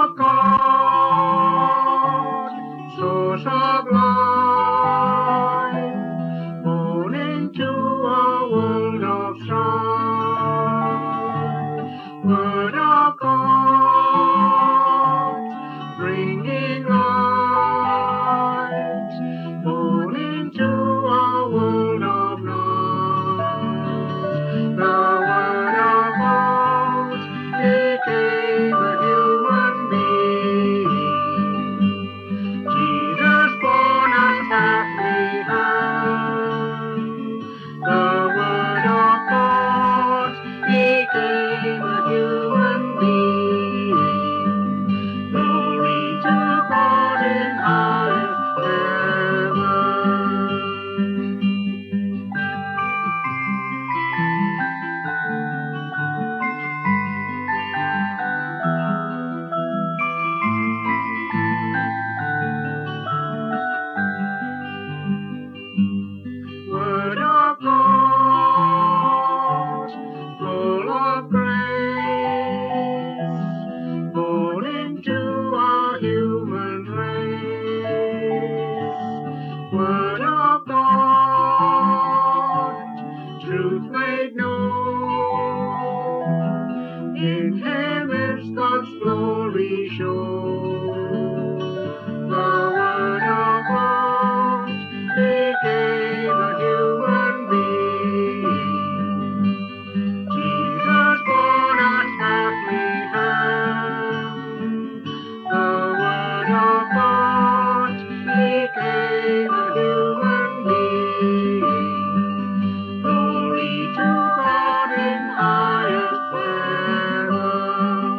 of God, so sublime, born into a world of strife. Word of God, bringing light, born into a world of night. The Word of God became a human being. Jesus born as Bethlehem. The Word of God became a human being. Glory to God in highest heaven. Word of God, full of grace, born into our human race. Word of God, truth made known, in heaven's God's glory shone. The Word of God became a human being. Jesus born at Bethlehem. The Word of God became a human being. Glory to God in highest heaven.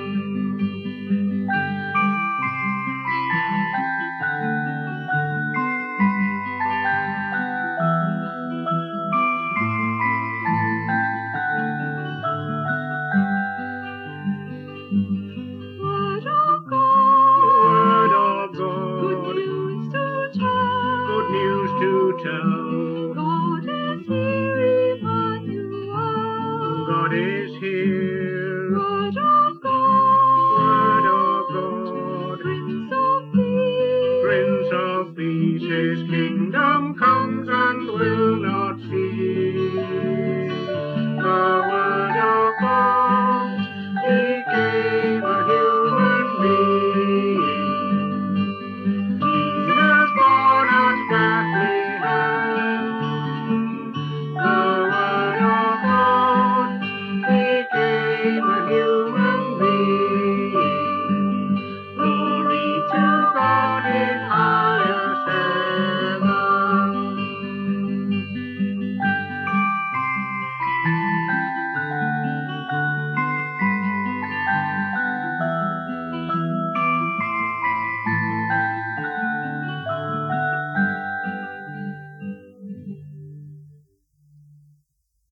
Word of God, good news to tell. Good news to tell. God is here, Emmanuel. God is here. Word of God, Prince of Peace. Prince of Peace, His kingdom comes and will